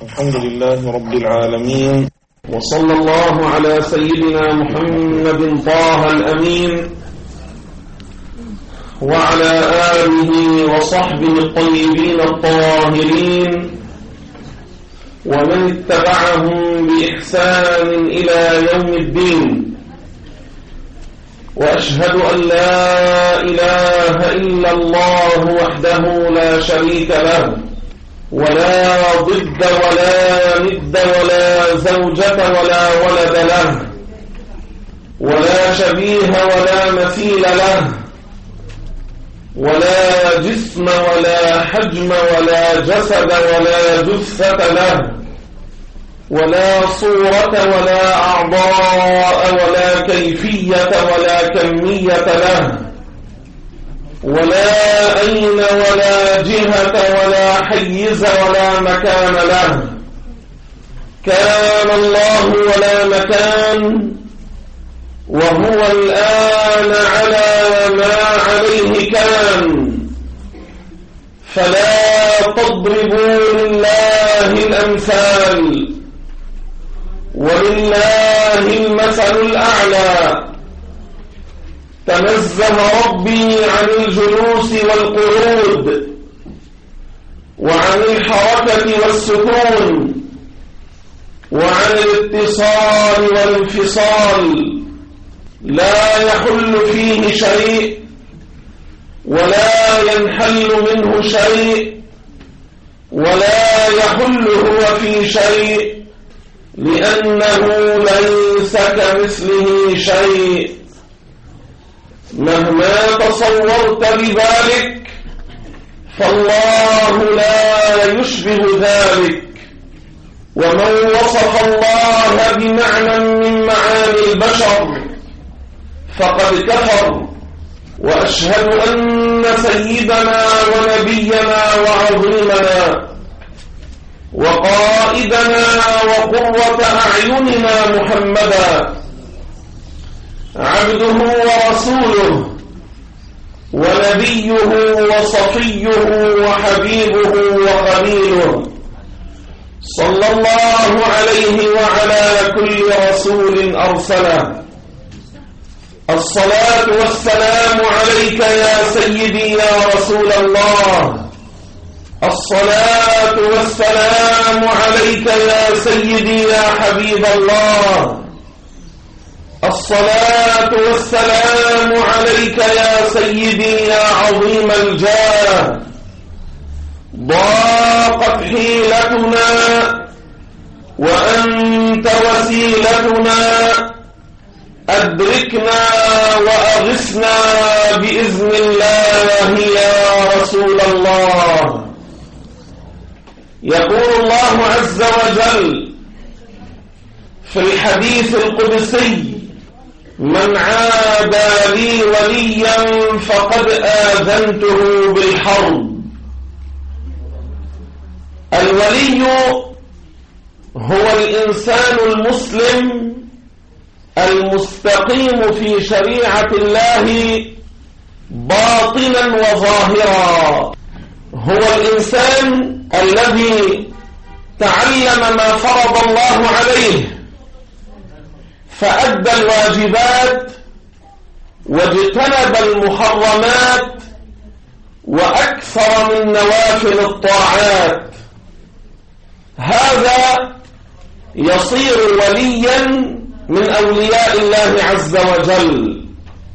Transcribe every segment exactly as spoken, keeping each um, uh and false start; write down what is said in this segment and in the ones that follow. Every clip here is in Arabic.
الحمد لله رب العالمين، وصلى الله على سيدنا محمد طه الأمين وعلى آله وصحبه الطيبين الطاهرين ومن اتبعهم بإحسان إلى يوم الدين. وأشهد أن لا إله إلا الله وحده لا شريك له، ولا ضد ولا ند ولا زوجة ولا ولد له، ولا شبيه ولا مثيل له، ولا جسم ولا حجم ولا جسد ولا جثة له، ولا صورة ولا أعضاء ولا كيفية ولا كمية له، ولا أين ولا جهة ولا حيز ولا مكان له. كان الله ولا مكان، وهو الآن على ما عليه كان. فلا تضربوا لله الأمثال، ولله المثل الأعلى. تنزه ربي عن الجلوس والقعود، وعن الحركة والسكون، وعن الاتصال والانفصال. لا يحل فيه شيء ولا ينحل منه شيء، ولا يحل هو في شيء، لأنه ليس كمثله شيء. مهما تصورت بذلك فالله لا يشبه ذلك. ومن وصف الله بمعنى من معاني البشر فقد كفر. وأشهد أن سيدنا ونبينا وعظيمنا وقائدنا وقرة أعيننا محمدا عبده ورسوله ونبيه وصفيه وحبيبه وخليله، صلى الله عليه وعلى كل رسول أرسله. الصلاة والسلام عليك يا سيدي يا رسول الله. الصلاة والسلام عليك يا سيدي يا حبيب الله. الصلاة والسلام عليك يا سيدي يا عظيم الجاه. ضاقت حيلتنا وأنت وسيلتنا، أدركنا وأغثنا بإذن الله يا رسول الله. يقول الله عز وجل في الحديث القدسي: من عادى لي وليا فقد آذنته بالحرب. الولي هو الإنسان المسلم المستقيم في شريعة الله باطنا وظاهرا. هو الإنسان الذي تعلم ما فرض الله عليه فأدى الواجبات واجتنب المحرمات وأكثر من نوافل الطاعات. هذا يصير وليا من أولياء الله عز وجل.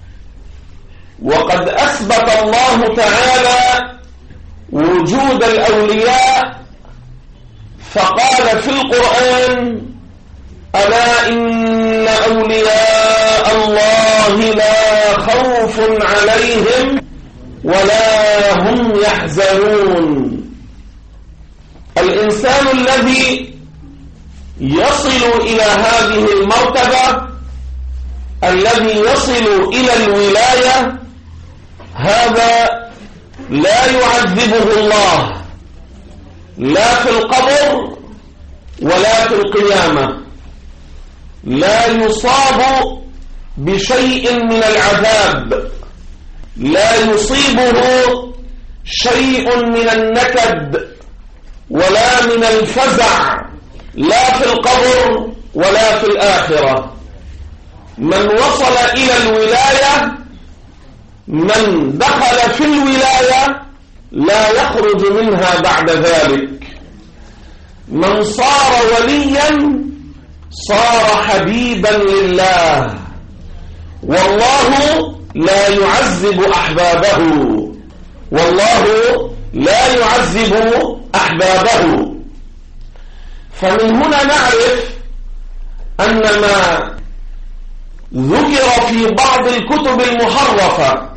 وقد أثبت الله تعالى وجود الأولياء فقال في القرآن: ألا إن أولياء الله لا خوف عليهم ولا هم يحزنون. الإنسان الذي يصل إلى هذه المرتبة، الذي يصل إلى الولاية، هذا لا يعذبه الله لا في القبر ولا في القيامة. لا يصاب بشيء من العذاب، لا يصيبه شيء من النكد، ولا من الفزع، لا في القبر ولا في الآخرة. من وصل إلى الولاية، من دخل في الولاية لا يخرج منها بعد ذلك. من صار وليا صار حبيبا لله، والله لا يعذب أحبابه، والله لا يعذب أحبابه. فمن هنا نعرف أن ما ذكر في بعض الكتب المحرفة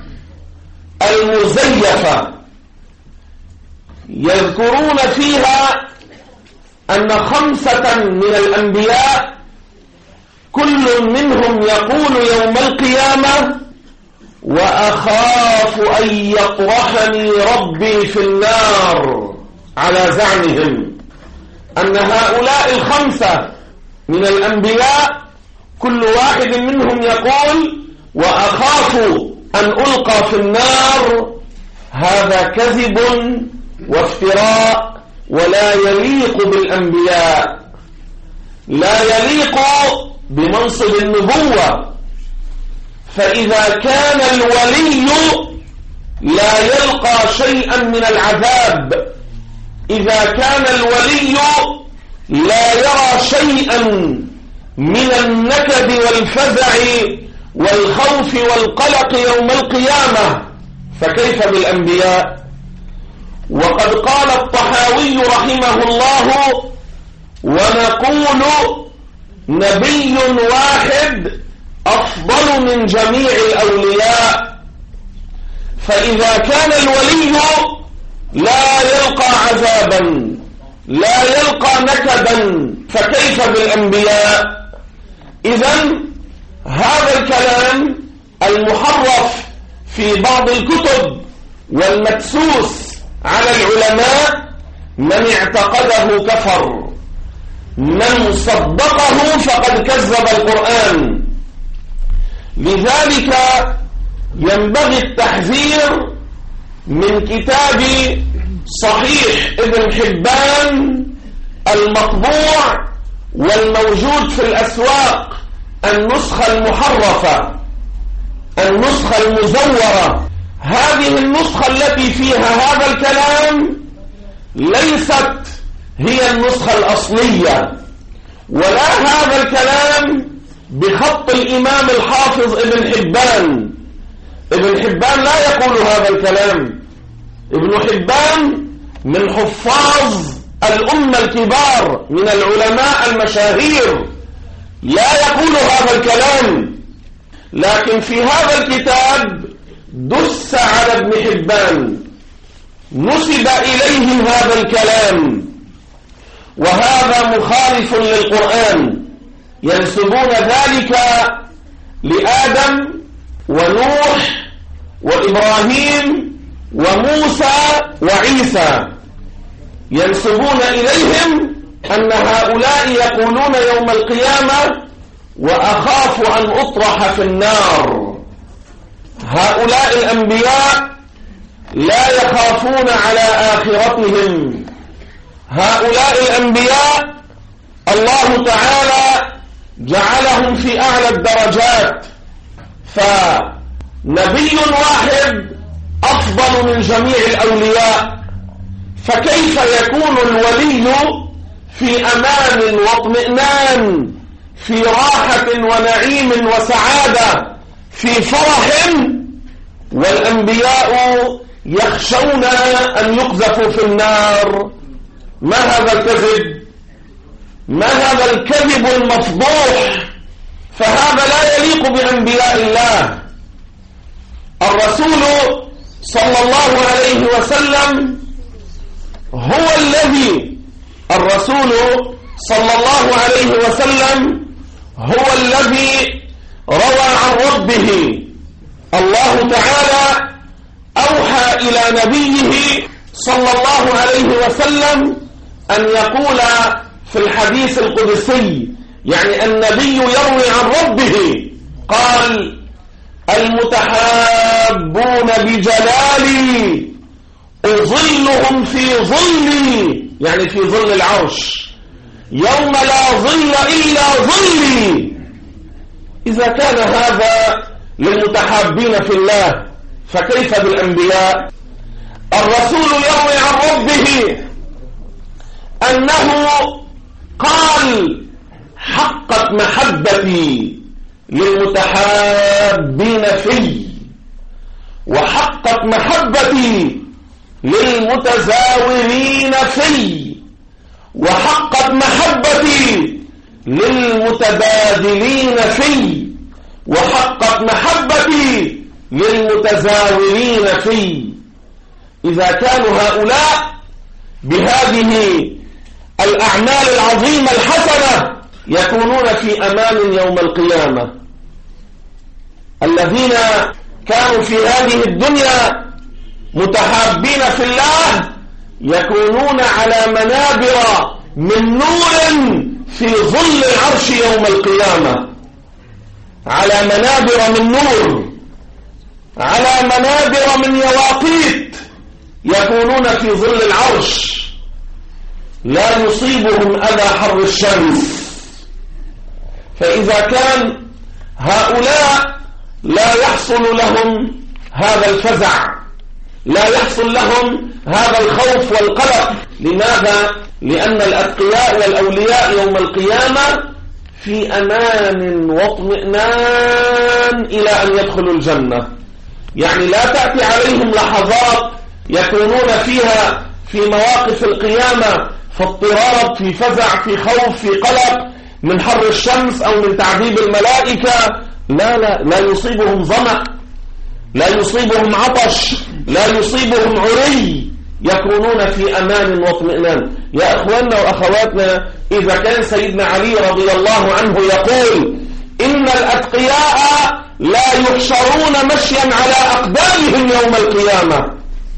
المزيفة يذكرون فيها أن خمسة من الأنبياء كل منهم يقول يوم القيامة: وأخاف أن يطرحني ربي في النار، على زعمهم أن هؤلاء الخمسة من الأنبياء كل واحد منهم يقول: وأخاف أن ألقى في النار. هذا كذب وافتراء ولا يليق بالأنبياء، لا يليق بمنصب النبوة. فإذا كان الولي لا يلقى شيئا من العذاب، إذا كان الولي لا يرى شيئا من النكد والفزع والخوف والقلق يوم القيامة، فكيف بالأنبياء؟ وقد قال الطحاوي رحمه الله: ونقول نبي واحد أفضل من جميع الأولياء. فإذا كان الولي لا يلقى عذابا، لا يلقى نكدا، فكيف بالأنبياء؟ إذن هذا الكلام المحرف في بعض الكتب والمدسوس على العلماء، من اعتقده كفر، من صدقه فقد كذب القرآن. لذلك ينبغي التحذير من كتاب صحيح ابن حبان المطبوع والموجود في الأسواق، النسخة المحرفة، النسخة المزورة. هذه النسخة التي فيها هذا الكلام ليست هي النسخة الأصلية، ولا هذا الكلام بخط الإمام الحافظ ابن حبان. ابن حبان لا يقول هذا الكلام. ابن حبان من حفاظ الأمة الكبار، من العلماء المشاهير، لا يقول هذا الكلام. لكن في هذا الكتاب دس على ابن حبان، نسب إليه هذا الكلام، وهذا مخالف للقرآن. ينسبون ذلك لآدم ونوح وإبراهيم وموسى وعيسى، ينسبون إليهم أن هؤلاء يقولون يوم القيامة: وأخاف أن أطرح في النار. هؤلاء الأنبياء لا يخافون على آخرتهم. هؤلاء الأنبياء الله تعالى جعلهم في أعلى الدرجات، فنبي واحد أفضل من جميع الأولياء. فكيف يكون الولي في أمان واطمئنان، في راحة ونعيم وسعادة، في فرح، والأنبياء يخشون أن يقذفوا في النار؟ ما هذا الكذب؟ ما هذا الكذب المفضوح؟ فهذا لا يليق بأنبياء الله. الرسول صلى الله عليه وسلم هو الذي الرسول صلى الله عليه وسلم هو الذي روى عن ربه. الله تعالى أوحى إلى نبيه صلى الله عليه وسلم أن يقول في الحديث القدسي، يعني النبي يروي عن ربه، قال: المتحابون بجلالي أظلهم في ظلي يعني في ظل العرش، يوم لا ظل إلا ظلي. إذا كان هذا للمتحابين في الله فكيف بالأنبياء؟ الرسول يروي عن ربه أنه قال: حقت محبتي للمتحابين في، وحقت محبتي للمتزاورين في، وحقت محبتي للمتبادلين في، وحقت محبتي للمتزاورين في. إذا كانوا هؤلاء بهذه الأعمال العظيمة الحسنة يكونون في أمان يوم القيامة. الذين كانوا في هذه الدنيا متحابين في الله يكونون على منابر من نور في ظل العرش يوم القيامة، على منابر من نور، على منابر من يواقيت، يكونون في ظل العرش لا يصيبهم أذى حر الشمس. فإذا كان هؤلاء لا يحصل لهم هذا الفزع، لا يحصل لهم هذا الخوف والقلق، لماذا؟ لأن الأتقياء والأولياء يوم القيامة في أمان واطمئنان إلى أن يدخلوا الجنة. يعني لا تأتي عليهم لحظات يكونون فيها في مواقف القيامة في اضطراب، في فزع، في خوف، في قلق من حر الشمس أو من تعذيب الملائكة. لا لا لا يصيبهم ظمأ، لا يصيبهم عطش، لا يصيبهم عري، يكونون في أمان واطمئنان. يا أخواننا وأخواتنا، إذا كان سيدنا علي رضي الله عنه يقول إن الأتقياء لا يحشرون مشيا على أقدامهم يوم القيامة،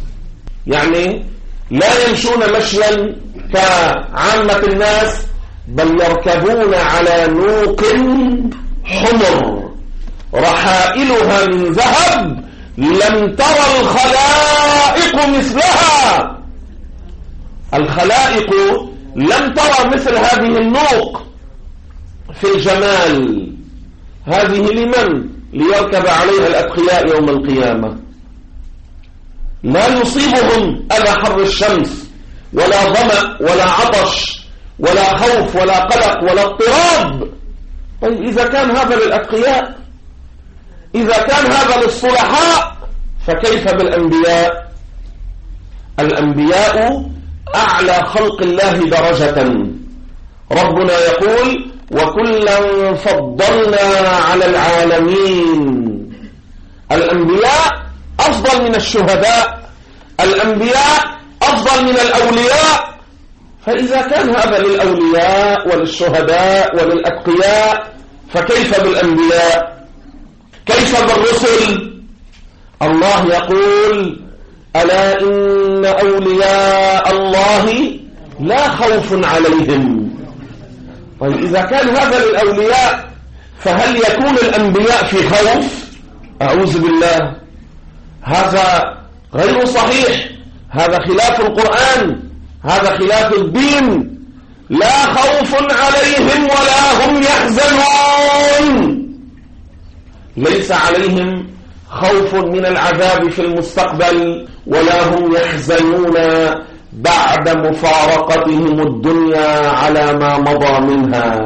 يعني لا يمشون مشيا كعامة الناس، بل يركبون على نوق حمر رحائلها من ذهب لم ترى الخلائق مثلها. الخلائق لم ترى مثل هذه النوق في الجمال. هذه لمن؟ ليركب عليها الأتقياء يوم القيامة. لا يصيبهم أذى حر الشمس ولا ظمأ ولا عطش ولا خوف ولا قلق ولا اضطراب. طيب إذا كان هذا للأتقياء، إذا كان هذا للصلحاء، فكيف بالأنبياء؟ الأنبياء أعلى خلق الله درجة. ربنا يقول: وكلا فضلنا على العالمين. الأنبياء أفضل من الشهداء، الأنبياء أفضل من الأولياء. فإذا كان هذا للأولياء وللشهداء وللأتقياء، فكيف بالأنبياء؟ كيف بالرسل؟ الله يقول: ألا إن أولياء الله لا خوف عليهم. طيب إذا كان هذا للأولياء، فهل يكون الأنبياء في خوف؟ أعوذ بالله، هذا غير صحيح، هذا خلاف القرآن، هذا خلاف الدين. لا خوف عليهم ولا هم يحزنون. ليس عليهم خوف من العذاب في المستقبل ولا هم يحزنون بعد مفارقتهم الدنيا على ما مضى منها.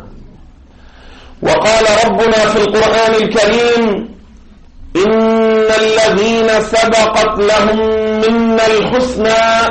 وقال ربنا في القرآن الكريم: إن الذين سبقت لهم منا الحسنى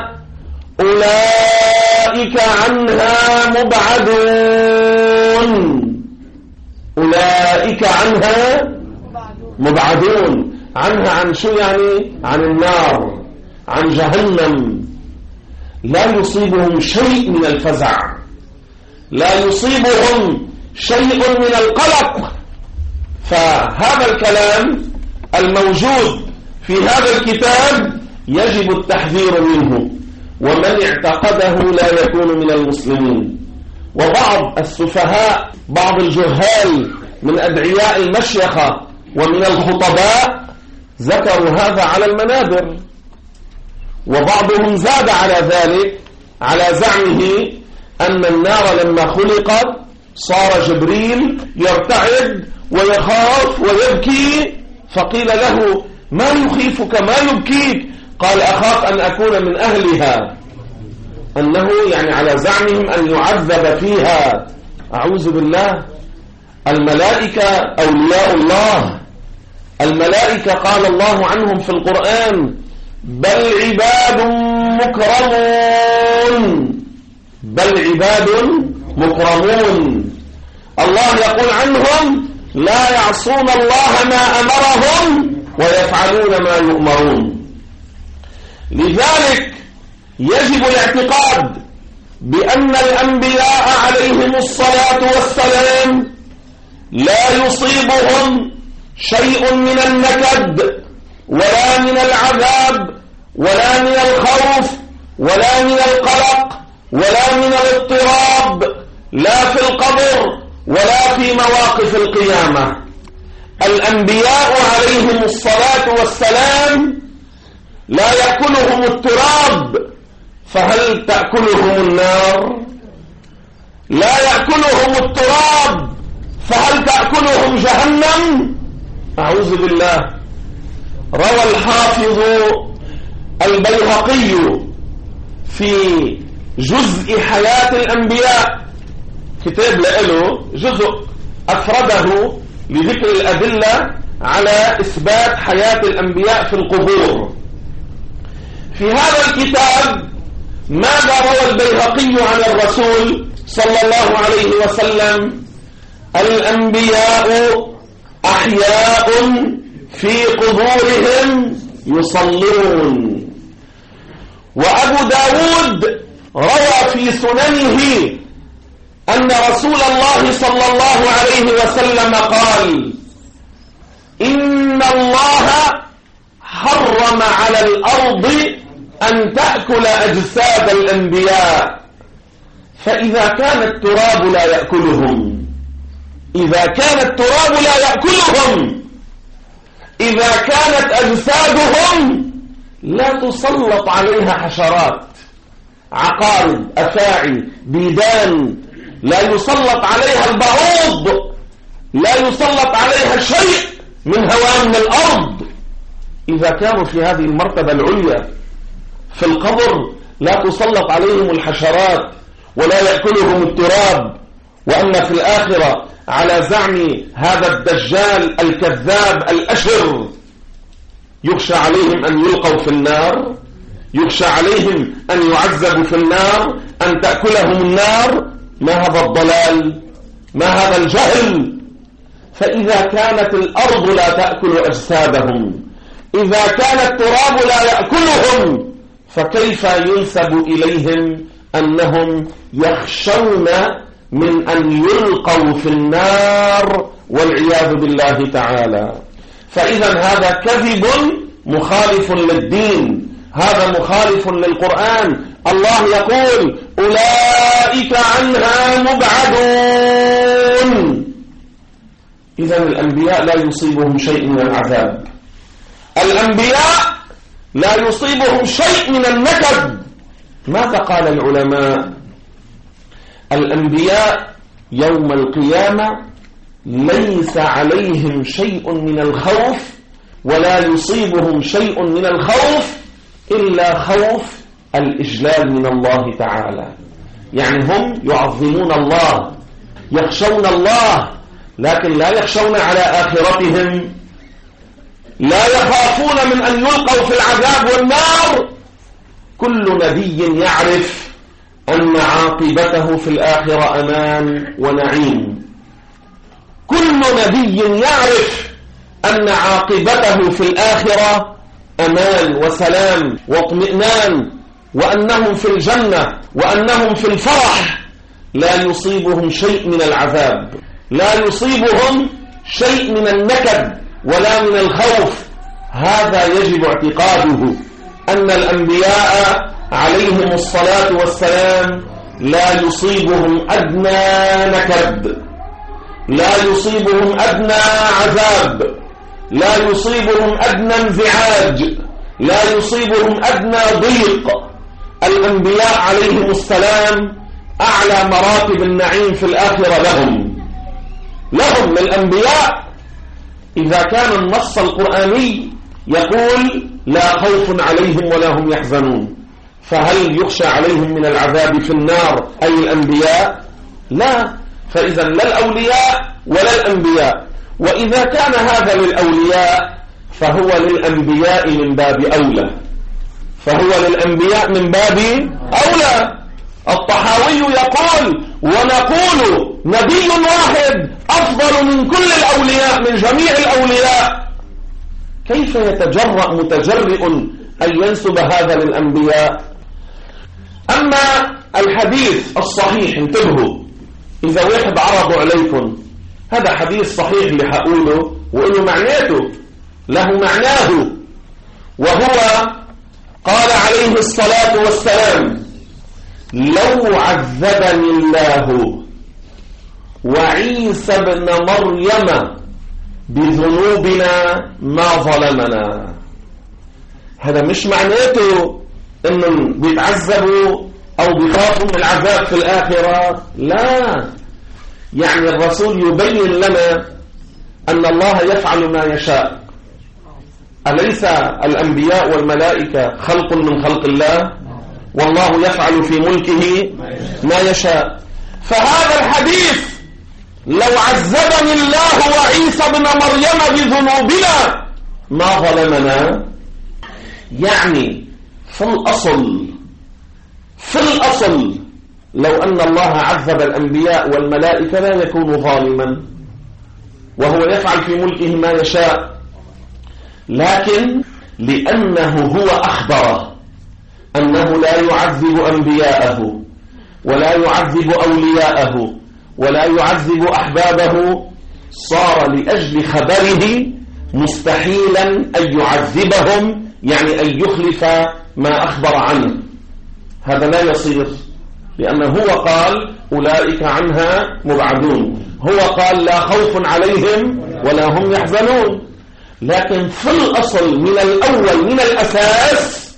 أولئك عنها مبعدون. أولئك عنها مبعدون. عنها عن شو يعني؟ عن النار، عن جهنم. لا يصيبهم شيء من الفزع، لا يصيبهم شيء من القلق. فهذا الكلام الموجود في هذا الكتاب يجب التحذير منه، ومن اعتقده لا يكون من المسلمين. وبعض السفهاء، بعض الجهال من أدعياء المشيخة ومن الخطباء ذكروا هذا على المنابر، وبعضهم زاد على ذلك على زعمه أن النار لما خلقت صار جبريل يرتعد ويخاف ويبكي، فقيل له ما يخيفك ما يبكيك؟ قال أخاف أن أكون من أهلها، أنه يعني على زعمهم أن يعذب فيها. أعوذ بالله. الملائكة أولياء الله، الملائكة قال الله عنهم في القرآن بل عباد مكرمون، بل عباد مكرمون. الله يقول عنهم لا يعصون الله ما أمرهم ويفعلون ما يؤمرون. لذلك يجب الاعتقاد بأن الأنبياء عليهم الصلاة والسلام لا يصيبهم شيء من النكد ولا من العذاب ولا من الخوف ولا من القلق ولا من الاضطراب، لا في القبر ولا في مواقف القيامة. الأنبياء عليهم الصلاة والسلام لا يأكلهم التراب، فهل تأكلهم النار؟ لا يأكلهم التراب، فهل تأكلهم جهنم؟ أعوذ بالله. روى الحافظ البيهقي في جزء حياة الأنبياء، كتاب له جزء أفرده لذكر الأدلة على إثبات حياة الأنبياء في القبور. في هذا الكتاب ماذا روى البيهقي عن الرسول صلى الله عليه وسلم؟ الأنبياء أحياء في قبورهم يصلون. وأبو داود روى في سننه أن رسول الله صلى الله عليه وسلم قال إن الله حرم على الأرض أن تأكل أجساد الأنبياء، فإذا كان التراب لا يأكلهم، إذا كان التراب لا يأكلهم، إذا كانت أجسادهم لا تسلط عليها حشرات، عقارب، أفاعي، ديدان، لا يسلط عليها البعوض، لا يسلط عليها شيء من هوام الأرض، إذا كانوا في هذه المرتبة العليا في القبر لا تسلط عليهم الحشرات ولا يأكلهم التراب، وأن في الآخرة على زعم هذا الدجال الكذاب الأشر يخشى عليهم أن يلقوا في النار، يخشى عليهم أن يعذبوا في النار، أن تأكلهم النار. ما هذا الضلال؟ ما هذا الجهل؟ فإذا كانت الأرض لا تأكل أجسادهم، إذا كان التراب لا يأكلهم، فكيف ينسب إليهم أنهم يخشون من أن يلقوا في النار والعياذ بالله تعالى؟ فإذا هذا كذب مخالف للدين، هذا مخالف للقرآن. الله يقول أولئك عنها مبعدون. إذا الأنبياء لا يصيبهم شيء من العذاب، الأنبياء لا يصيبهم شيء من النكد. ماذا قال العلماء؟ الأنبياء يوم القيامة ليس عليهم شيء من الخوف ولا يصيبهم شيء من الخوف إلا خوف الإجلال من الله تعالى. يعني هم يعظمون الله، يخشون الله، لكن لا يخشون على آخرتهم، لا يخافون من أن يلقوا في العذاب والنار. كل نبي يعرف أن عاقبته في الآخرة أمان ونعيم، كل نبي يعرف أن عاقبته في الآخرة أمان وسلام واطمئنان، وأنهم في الجنة وأنهم في الفرح، لا يصيبهم شيء من العذاب، لا يصيبهم شيء من النكد ولا من الخوف. هذا يجب اعتقاده، أن الأنبياء عليهم الصلاة والسلام لا يصيبهم أدنى نكد، لا يصيبهم أدنى عذاب، لا يصيبهم أدنى انزعاج، لا يصيبهم أدنى ضيق، الأنبياء عليهم السلام أعلى مراتب النعيم في الآخرة لهم لهم للأنبياء إذا كان النص القرآني يقول لا خوف عليهم ولا هم يحزنون، فهل يخشى عليهم من العذاب في النار أي الأنبياء؟ لا، فإذا لا الأولياء ولا الأنبياء. وإذا كان هذا للأولياء فهو للأنبياء من باب أولى فهو للأنبياء من باب أولى. الطحاوي يقول ونقول نبي واحد أفضل من كل الأولياء من جميع الأولياء. كيف يتجرأ متجرئ أن ينسب هذا للأنبياء؟ أما الحديث الصحيح، انتبهوا إذا واحد عرضوا عليكم هذا حديث صحيح اللي هقوله وإنه معناته له معناه، وهو قال عليه الصلاة والسلام لو عذبني الله وعيسى ابن مريم بذنوبنا ما ظلمنا. هذا مش معناته انهم بيتعذبوا او بيخافوا من العذاب في الآخرة، لا، يعني الرسول يبين لنا أن الله يفعل ما يشاء. أليس الأنبياء والملائكة خلق من خلق الله؟ والله يفعل في ملكه ما يشاء. فهذا الحديث لو عذبني الله وعيسى ابن مريم بذنوبنا ما ظلمنا، يعني في الأصل في الأصل لو أن الله عذب الأنبياء والملائكة لا يكون ظالما، وهو يفعل في ملكه ما يشاء، لكن لأنه هو أخبر أنه لا يعذب أنبياءه ولا يعذب أولياءه ولا يعذب أحبابه، صار لأجل خبره مستحيلا أن يعذبهم، يعني أن يخلف ما أخبر عنه. هذا لا يصير، لأنه هو قال أولئك عنها مبعدون، هو قال لا خوف عليهم ولا هم يحزنون. لكن في الأصل من الأول من الأساس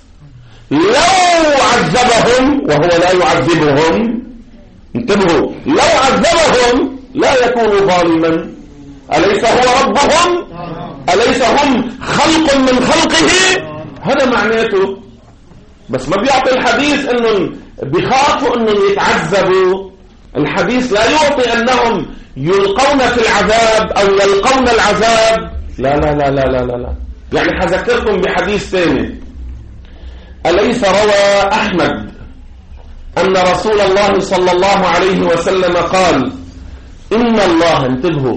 لو عذبهم وهو لا يعذبهم، انتبهوا، لو عذبهم لا يكون ظالما. أليس هو ربهم؟ أليس هم خلق من خلقه؟ هذا معناته. بس ما بيعطي الحديث انهم بيخافوا انهم يتعذبوا. الحديث لا يعطي انهم يلقون في العذاب او يلقون العذاب، لا لا لا لا لا لا. يعني حذكركم بحديث ثاني. أليس روى أحمد أن رسول الله صلى الله عليه وسلم قال إن الله، انتبهوا،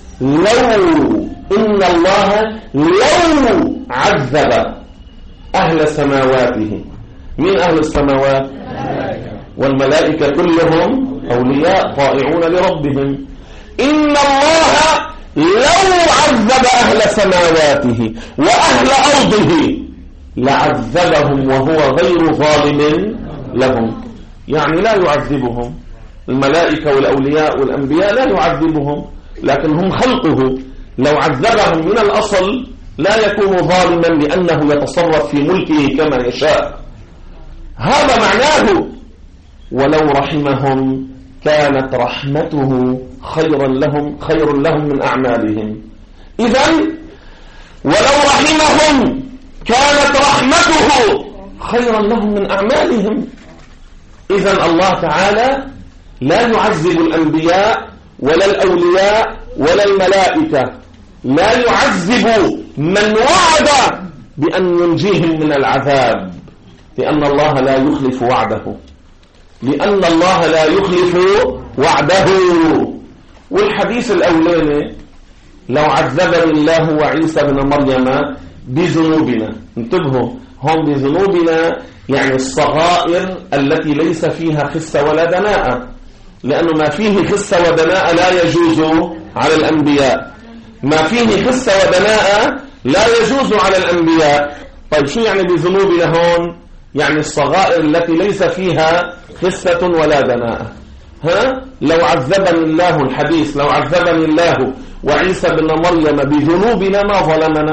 لو إن الله لو عذب أهل سماواته. من أهل السماوات؟ والملائكة كلهم أولياء طائعون لربهم. إن الله لو عذب أهل سماواته وأهل أرضه لعذبهم وهو غير ظالم لهم، يعني لا يعذبهم. الملائكة والأولياء والأنبياء لا يعذبهم، لكن هم خلقه. لو عذبهم من الأصل لا يكون ظالما لأنه يتصرف في ملكه كما يشاء. هذا معناه ولو رحمهم كانت رحمته خيرا لهم خير لهم من أعمالهم. إذن ولو رحمهم كانت رحمته خيرا لهم من أعمالهم. إذن الله تعالى لا يعذب الأنبياء ولا الأولياء ولا الملائكة، لا يعذب من وعد بأن ينجيهم من العذاب، لأن الله لا يخلف وعده لأن الله لا يخلف وعده. والحديث الأولاني لو عذبني الله وعيسى بن مريم بذنوبنا، انتبهوا، هم بذنوبنا يعني الصغائر التي ليس فيها خسة ولا دناءة، لأنه ما فيه خسة ودناءة لا يجوز على الأنبياء، ما فيه خسة ودناءة لا يجوز على الأنبياء. طيب شو يعني بذنوبنا هون؟ يعني الصغائر التي ليس فيها خسة ولا دناءة. ها؟ لو عذبني الله، الحديث لو عذبني الله وعيسى بن مريم بذنوبنا ما ظلمنا،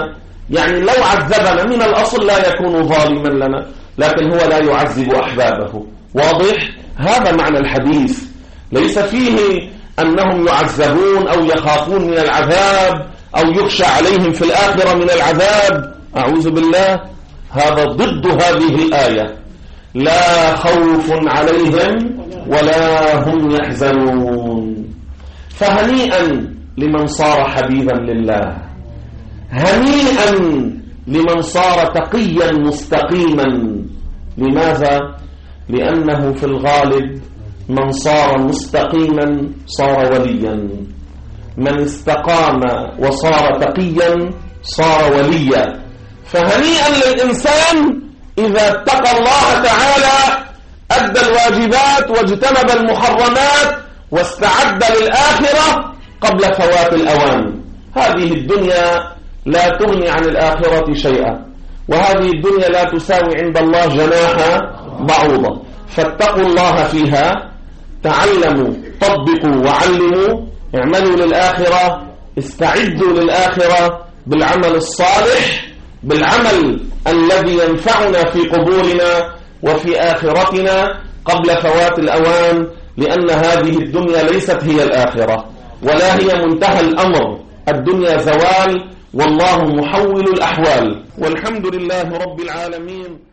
يعني لو عذبنا من الأصل لا يكون ظالما لنا، لكن هو لا يعذب أحبابه. واضح؟ هذا معنى الحديث، ليس فيه أنهم يعذبون أو يخافون من العذاب أو يخشى عليهم في الآخرة من العذاب، أعوذ بالله، هذا ضد هذه الآية. لا خوف عليهم ولا هم يحزنون. فهنيئا لمن صار حبيبا لله، هنيئا لمن صار تقيا مستقيما. لماذا؟ لأنه في الغالب من صار مستقيما صار وليا، من استقام وصار تقيا صار وليا. فهنيئا للإنسان إذا اتقى الله تعالى، أدى الواجبات واجتنب المحرمات واستعد للآخرة قبل فوات الأوان. هذه الدنيا لا تغني عن الآخرة شيئا، وهذه الدنيا لا تساوي عند الله جناح بعوضة. فاتقوا الله فيها، تعلموا، طبقوا وعلموا، اعملوا للآخرة، استعدوا للآخرة بالعمل الصالح، بالعمل الذي ينفعنا في قبورنا وفي آخرتنا قبل فوات الأوان، لأن هذه الدنيا ليست هي الآخرة ولا هي منتهى الأمر. الدنيا زوال والله محول الأحوال. والحمد لله رب العالمين.